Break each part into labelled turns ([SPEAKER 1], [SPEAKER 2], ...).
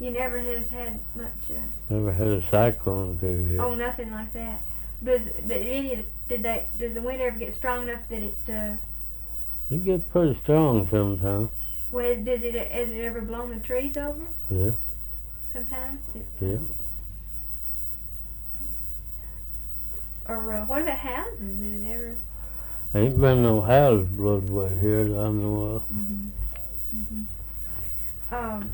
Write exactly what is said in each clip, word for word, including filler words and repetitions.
[SPEAKER 1] You never have had much. Uh,
[SPEAKER 2] Never had a cyclone through here.
[SPEAKER 1] oh, nothing like that. Does did any did they does the wind ever get strong enough that it? Uh,
[SPEAKER 2] It gets pretty strong sometimes.
[SPEAKER 1] well, does it has it ever blown the trees over?
[SPEAKER 2] Yeah.
[SPEAKER 1] Sometimes. It,
[SPEAKER 2] Yeah.
[SPEAKER 1] Or uh, what about houses? Has it ever?
[SPEAKER 2] Ain't been no house blood away here that I know of.
[SPEAKER 1] Mm-hmm. Mm-hmm. Um.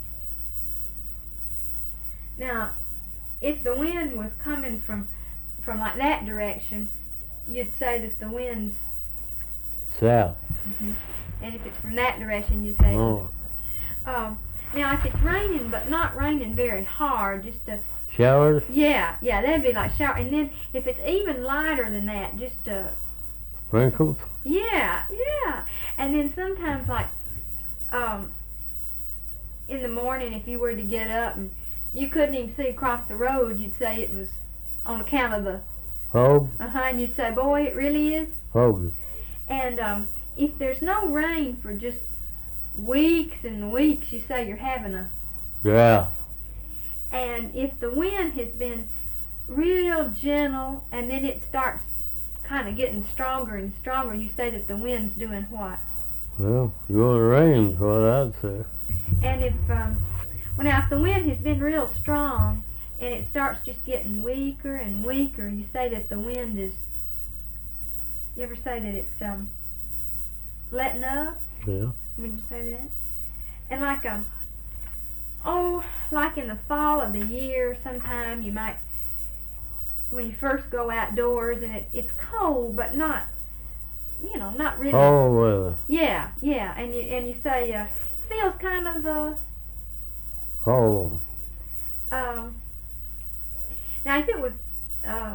[SPEAKER 1] Now, if the wind was coming from from like that direction, you'd say that the wind's.
[SPEAKER 2] South.
[SPEAKER 1] Mm-hmm. And if it's from that direction, you'd say.
[SPEAKER 2] North.
[SPEAKER 1] Um. Now, if it's raining, but not raining very hard, just a.
[SPEAKER 2] Showers?
[SPEAKER 1] Yeah, yeah, that'd be like shower. And then if it's even lighter than that, just a.
[SPEAKER 2] Sprinkles?
[SPEAKER 1] Yeah, yeah. And then sometimes, like, um, in the morning, if you were to get up and you couldn't even see across the road, you'd say it was on account of the.
[SPEAKER 2] Fog?
[SPEAKER 1] Uh-huh, and you'd say, boy, it really is.
[SPEAKER 2] Foggy.
[SPEAKER 1] And um, if there's no rain for just weeks and weeks, you say you're having a.
[SPEAKER 2] Drought.
[SPEAKER 1] And if the wind has been real gentle and then it starts kind of getting stronger and stronger, you say that the wind's doing what?
[SPEAKER 2] Well, it's going to rain is what I'd say.
[SPEAKER 1] And if, um, well now if the wind has been real strong and it starts just getting weaker and weaker, you say that the wind is, you ever say that it's um, letting up?
[SPEAKER 2] Yeah.
[SPEAKER 1] Would you say that? And like, um, oh, like in the fall of the year, sometime you might, when you first go outdoors and it, it's cold, but not, you know, not really.
[SPEAKER 2] All weather.
[SPEAKER 1] Yeah, yeah, and you and you say uh, feels kind of uh.
[SPEAKER 2] Fall.
[SPEAKER 1] Um. Now, if it was uh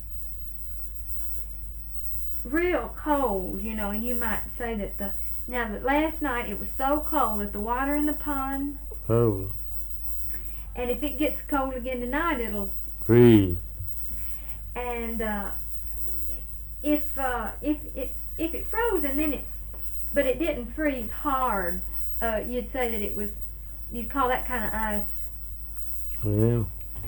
[SPEAKER 1] real cold, you know, and you might say that the now that last night it was so cold that the water in the pond.
[SPEAKER 2] Oh.
[SPEAKER 1] And if it gets cold again tonight, it'll.
[SPEAKER 2] Freeze.
[SPEAKER 1] And uh, if uh, if it if it froze and then it, but it didn't freeze hard, uh, you'd say that it was. You'd call that kind of ice.
[SPEAKER 2] Yeah.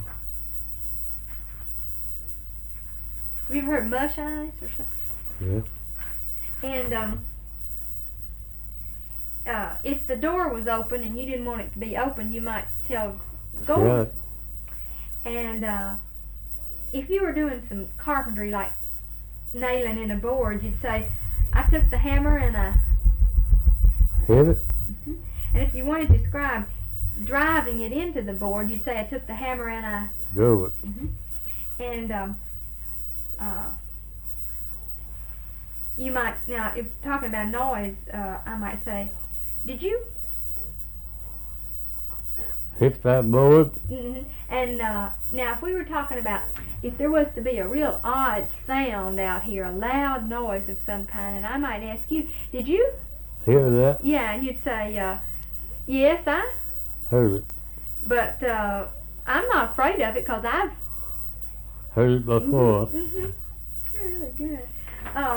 [SPEAKER 1] Have you ever heard mush ice or something?
[SPEAKER 2] Yeah.
[SPEAKER 1] And um, uh, if the door was open and you didn't want it to be open, you might tell go.
[SPEAKER 2] Right.
[SPEAKER 1] And uh, if you were doing some carpentry, like nailing in a board, you'd say, I took the hammer and I.
[SPEAKER 2] Hit it?
[SPEAKER 1] Mm-hmm. And if you wanted to describe driving it into the board, you'd say, I took the hammer and I.
[SPEAKER 2] Drove it.
[SPEAKER 1] Mm-hmm. And um, uh, you might, now, if talking about noise, uh, I might say, did you?
[SPEAKER 2] Hit that board?
[SPEAKER 1] Mm-hmm. And uh, now, if we were talking about if there was to be a real odd sound out here, a loud noise of some kind, and I might ask you, did you?
[SPEAKER 2] Hear that?
[SPEAKER 1] Yeah, and you'd say, uh, yes, I.
[SPEAKER 2] Heard it.
[SPEAKER 1] But uh, I'm not afraid of it because I've.
[SPEAKER 2] Heard it before.
[SPEAKER 1] Mm-hmm. Mm-hmm. Really good. Uh,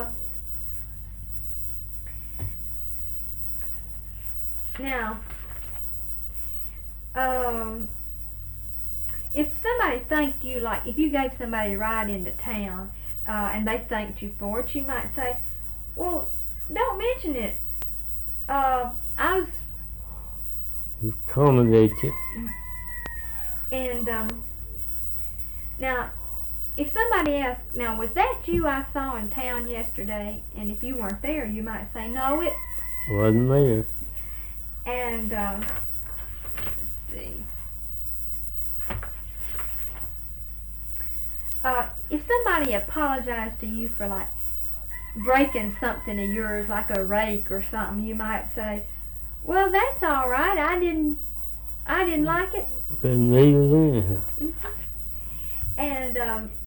[SPEAKER 1] now. Um, if somebody thanked you, like if you gave somebody a ride into town uh, and they thanked you for it, you might say, well, don't mention it. Uh, I was...
[SPEAKER 2] Accommodate you.
[SPEAKER 1] And, um, now, if somebody asked, now, was that you I saw in town yesterday? And if you weren't there, you might say, no, it...
[SPEAKER 2] Wasn't there.
[SPEAKER 1] And, um... see. Uh, if somebody apologized to you for like breaking something of yours, like a rake or something, you might say, "Well, that's all right. I didn't, I didn't like it."
[SPEAKER 2] Didn't need it anyhow.
[SPEAKER 1] Mm-hmm. And um,